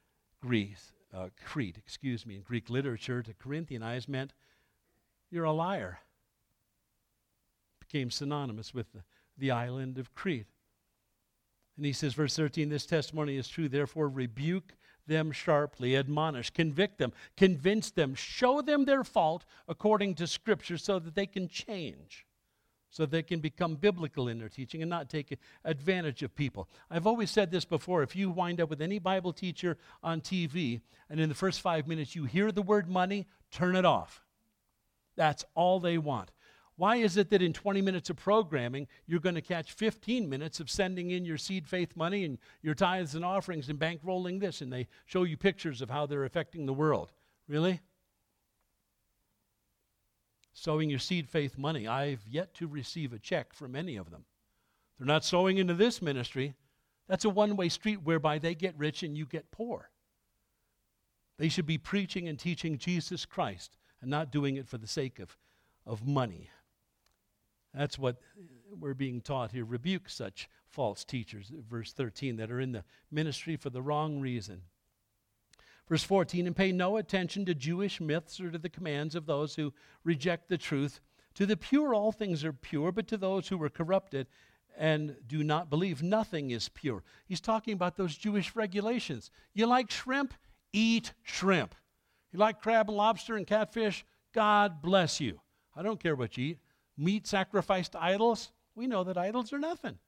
Crete, in Greek literature. To Corinthianize meant, you're a liar. Became synonymous with the island of Crete. And he says, verse 13, this testimony is true, therefore rebuke them sharply, admonish, convict them, convince them, show them their fault according to Scripture so that they can change, so they can become biblical in their teaching and not take advantage of people. I've always said this before, if you wind up with any Bible teacher on TV and in the first 5 minutes you hear the word money, turn it off. That's all they want. Why is it that in 20 minutes of programming, you're going to catch 15 minutes of sending in your seed faith money and your tithes and offerings and bankrolling this, and they show you pictures of how they're affecting the world? Really? Sowing your seed faith money. I've yet to receive a check from any of them. They're not sowing into this ministry. That's a one-way street whereby they get rich and you get poor. They should be preaching and teaching Jesus Christ and not doing it for the sake of money. That's what we're being taught here. Rebuke such false teachers, verse 13, that are in the ministry for the wrong reason. Verse 14, and pay no attention to Jewish myths or to the commands of those who reject the truth. To the pure all things are pure, but to those who are corrupted and do not believe, nothing is pure. He's talking about those Jewish regulations. You like shrimp? Eat shrimp. You like crab and lobster and catfish? God bless you. I don't care what you eat. Meat sacrificed to idols? We know that idols are nothing.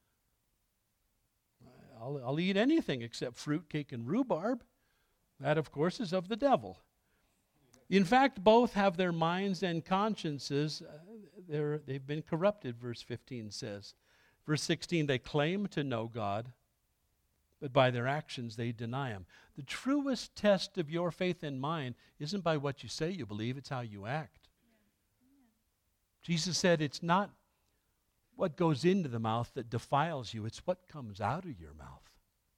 I'll eat anything except fruitcake and rhubarb. That, of course, is of the devil. In fact, both have their minds and consciences. They've been corrupted, verse 15 says. Verse 16, they claim to know God, but by their actions they deny Him. The truest test of your faith and mine isn't by what you say you believe, it's how you act. Jesus said it's not what goes into the mouth that defiles you, it's what comes out of your mouth.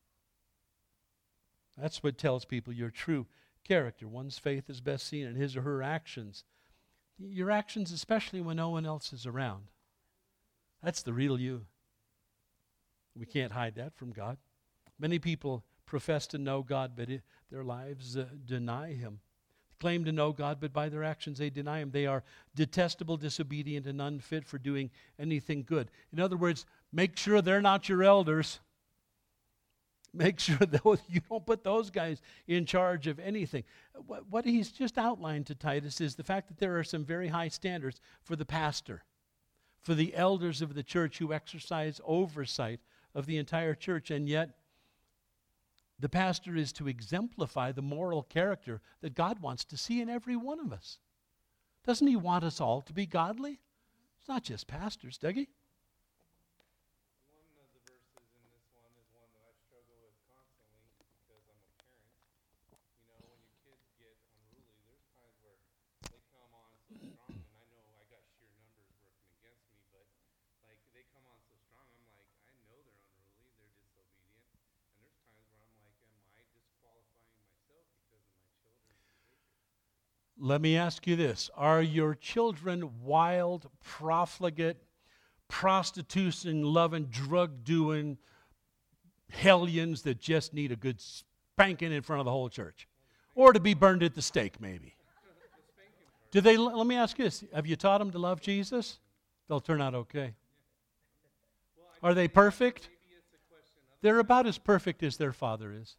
That's what tells people your true character. One's faith is best seen in his or her actions. Your actions, especially when no one else is around. That's the real you. We can't hide that from God. Many people profess to know God, but their lives deny Him. Claim to know God, but by their actions they deny Him. They are detestable, disobedient, and unfit for doing anything good. In other words, make sure they're not your elders. Make sure that you don't put those guys in charge of anything. What he's just outlined to Titus is the fact that there are some very high standards for the pastor, for the elders of the church who exercise oversight of the entire church, and yet the pastor is to exemplify the moral character that God wants to see in every one of us. Doesn't He want us all to be godly? It's not just pastors, Dougie. One of the verses in this one is one that I struggle with constantly because I'm a parent. You know, when your kids get unruly, there's times where they come on so strong, and I know I got sheer numbers working against me, but like they come on so strong, I'm like, I know they're unruly, they're disobedient, and there's times where I'm like, am I disqualifying myself because of my children's behavior? Let me ask you this. Are your children wild, profligate, prostitution-loving, drug-doing hellions that just need a good spanking in front of the whole church? Or to be burned at the stake, maybe? Do they? Let me ask you this. Have you taught them to love Jesus? They'll turn out okay. Are they perfect? They're about as perfect as their father is.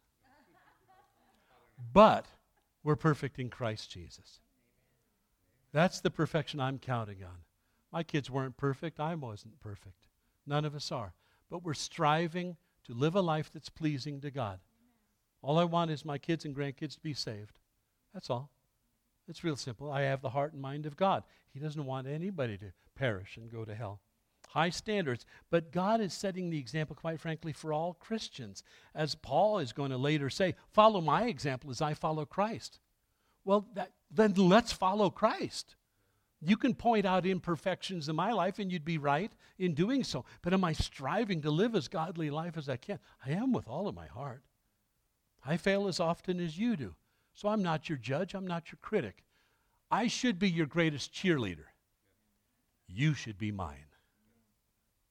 But we're perfect in Christ Jesus. That's the perfection I'm counting on. My kids weren't perfect. I wasn't perfect. None of us are. But we're striving to live a life that's pleasing to God. All I want is my kids and grandkids to be saved. That's all. It's real simple. I have the heart and mind of God. He doesn't want anybody to perish and go to hell. High standards. But God is setting the example, quite frankly, for all Christians. As Paul is going to later say, follow my example as I follow Christ. Well, then let's follow Christ. You can point out imperfections in my life and you'd be right in doing so. But am I striving to live as godly a life as I can? I am with all of my heart. I fail as often as you do. So I'm not your judge. I'm not your critic. I should be your greatest cheerleader. You should be mine.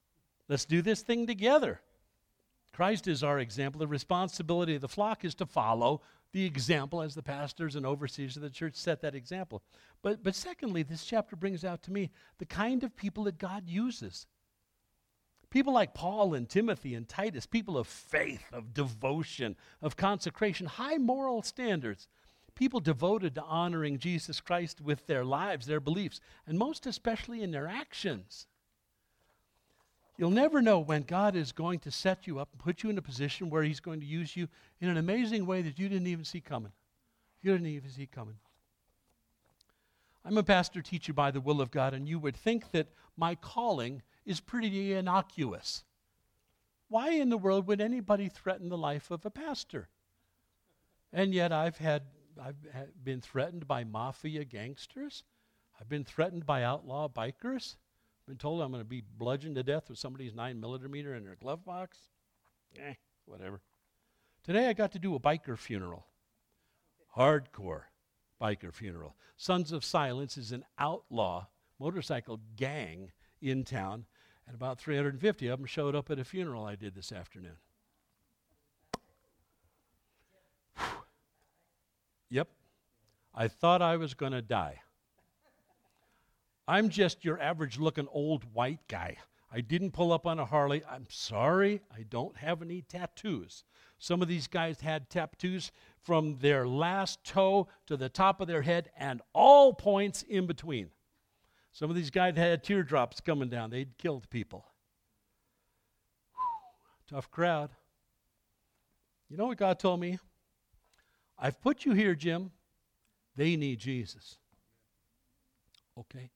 Let's do this thing together. Christ is our example. The responsibility of the flock is to follow the example as the pastors and overseers of the church set that example. But secondly, this chapter brings out to me the kind of people that God uses. People like Paul and Timothy and Titus, people of faith, of devotion, of consecration, high moral standards, people devoted to honoring Jesus Christ with their lives, their beliefs, and most especially in their actions. You'll never know when God is going to set you up and put you in a position where he's going to use you in an amazing way that you didn't even see coming. You didn't even see coming. I'm a pastor teacher by the will of God, and you would think that my calling is pretty innocuous. Why in the world would anybody threaten the life of a pastor? And yet I've been threatened by mafia gangsters. I've been threatened by outlaw bikers. Been told I'm going to be bludgeoned to death with somebody's 9mm in their glove box. Whatever. Today I got to do a biker funeral. Hardcore biker funeral. Sons of Silence is an outlaw motorcycle gang in town, and about 350 of them showed up at a funeral I did this afternoon. Yep. I thought I was going to die. I'm just your average-looking old white guy. I didn't pull up on a Harley. I'm sorry, I don't have any tattoos. Some of these guys had tattoos from their last toe to the top of their head and all points in between. Some of these guys had teardrops coming down. They'd killed people. Tough crowd. You know what God told me? I've put you here, Jim. They need Jesus. Okay.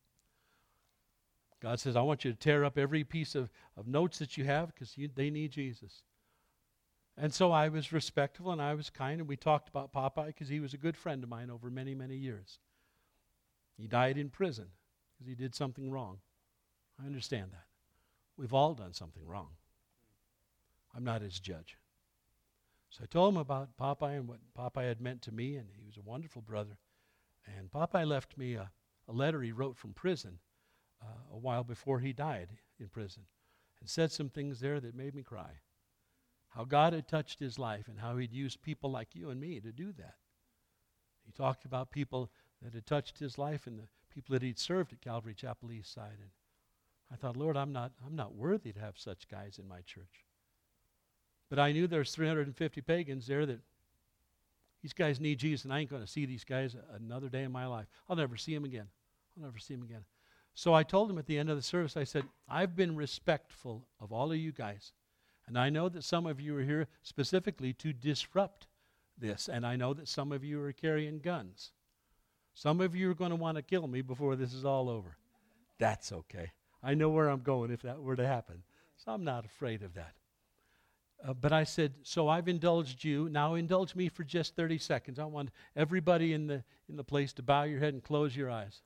God says, I want you to tear up every piece of notes that you have because they need Jesus. And so I was respectful and I was kind, and we talked about Popeye because he was a good friend of mine over many, many years. He died in prison because he did something wrong. I understand that. We've all done something wrong. I'm not his judge. So I told him about Popeye and what Popeye had meant to me, and he was a wonderful brother. And Popeye left me a letter he wrote from prison a while before he died in prison, and said some things there that made me cry. How God had touched his life and how he'd used people like you and me to do that. He talked about people that had touched his life and the people that he'd served at Calvary Chapel East Side. And I thought, Lord, I'm not worthy to have such guys in my church. But I knew there's 350 pagans there that these guys need Jesus, and I ain't going to see these guys another day in my life. I'll never see them again. I'll never see them again. So I told him at the end of the service, I said, I've been respectful of all of you guys. And I know that some of you are here specifically to disrupt this. And I know that some of you are carrying guns. Some of you are going to want to kill me before this is all over. That's okay. I know where I'm going if that were to happen. So I'm not afraid of that. But I said, so I've indulged you. Now indulge me for just 30 seconds. I want everybody in the place to bow your head and close your eyes.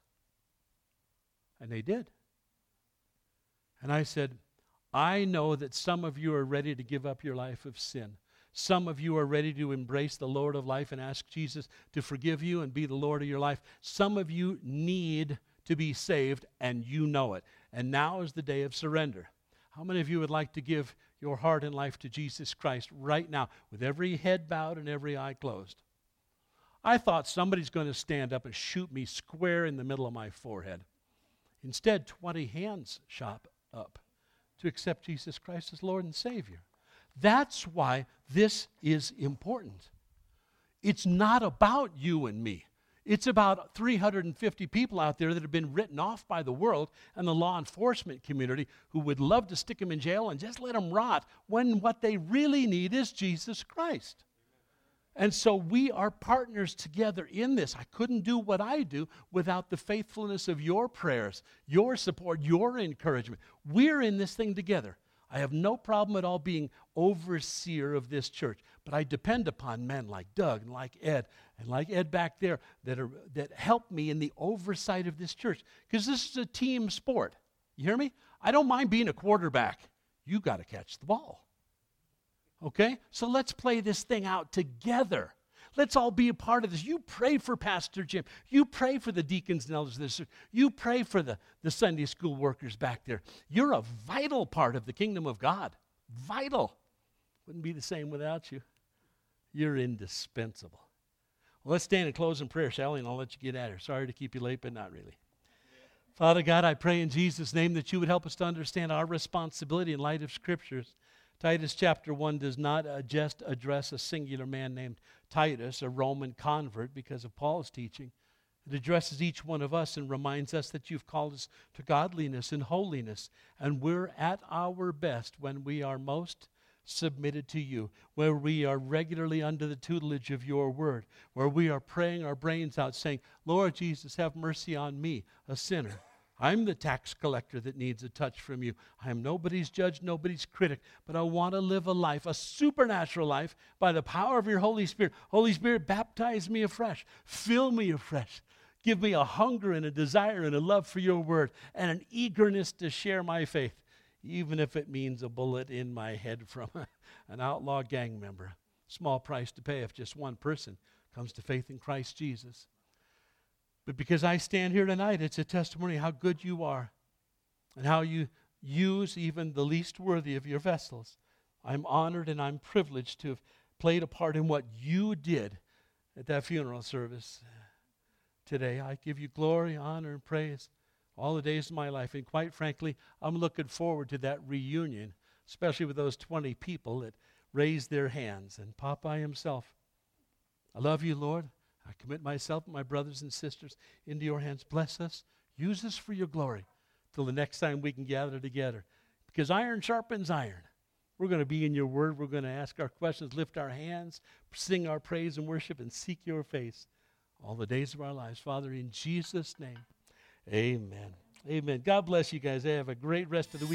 And they did. And I said, I know that some of you are ready to give up your life of sin. Some of you are ready to embrace the Lord of life and ask Jesus to forgive you and be the Lord of your life. Some of you need to be saved, and you know it. And now is the day of surrender. How many of you would like to give your heart and life to Jesus Christ right now, with every head bowed and every eye closed? I thought somebody's going to stand up and shoot me square in the middle of my forehead. Instead, 20 hands shot up to accept Jesus Christ as Lord and Savior. That's why this is important. It's not about you and me. It's about 350 people out there that have been written off by the world and the law enforcement community who would love to stick them in jail and just let them rot when what they really need is Jesus Christ. And so we are partners together in this. I couldn't do what I do without the faithfulness of your prayers, your support, your encouragement. We're in this thing together. I have no problem at all being overseer of this church, but I depend upon men like Doug and like Ed back there that help me in the oversight of this church, because this is a team sport. You hear me? I don't mind being a quarterback. You got to catch the ball. Okay? So let's play this thing out together. Let's all be a part of this. You pray for Pastor Jim. You pray for the deacons and elders of this. You pray for the Sunday school workers back there. You're a vital part of the kingdom of God. Vital. Wouldn't be the same without you. You're indispensable. Well, let's stand and close in prayer, shall we? And I'll let you get at her. Sorry to keep you late, but not really. Father God, I pray in Jesus' name that you would help us to understand our responsibility in light of Scriptures. Titus chapter 1 does not just address a singular man named Titus, a Roman convert, because of Paul's teaching. It addresses each one of us and reminds us that you've called us to godliness and holiness, and we're at our best when we are most submitted to you, where we are regularly under the tutelage of your word, where we are praying our brains out saying, Lord Jesus, have mercy on me, a sinner. I'm the tax collector that needs a touch from you. I am nobody's judge, nobody's critic, but I want to live a life, a supernatural life, by the power of your Holy Spirit. Holy Spirit, baptize me afresh. Fill me afresh. Give me a hunger and a desire and a love for your word and an eagerness to share my faith, even if it means a bullet in my head from an outlaw gang member. Small price to pay if just one person comes to faith in Christ Jesus. But because I stand here tonight, it's a testimony how good you are and how you use even the least worthy of your vessels. I'm honored and I'm privileged to have played a part in what you did at that funeral service today. I give you glory, honor, and praise all the days of my life. And quite frankly, I'm looking forward to that reunion, especially with those 20 people that raised their hands and Popeye himself. I love you, Lord. I commit myself and my brothers and sisters into your hands. Bless us. Use us for your glory till the next time we can gather together. Because iron sharpens iron. We're going to be in your word. We're going to ask our questions, lift our hands, sing our praise and worship, and seek your face all the days of our lives. Father, in Jesus' name, amen. Amen. God bless you guys. Have a great rest of the week.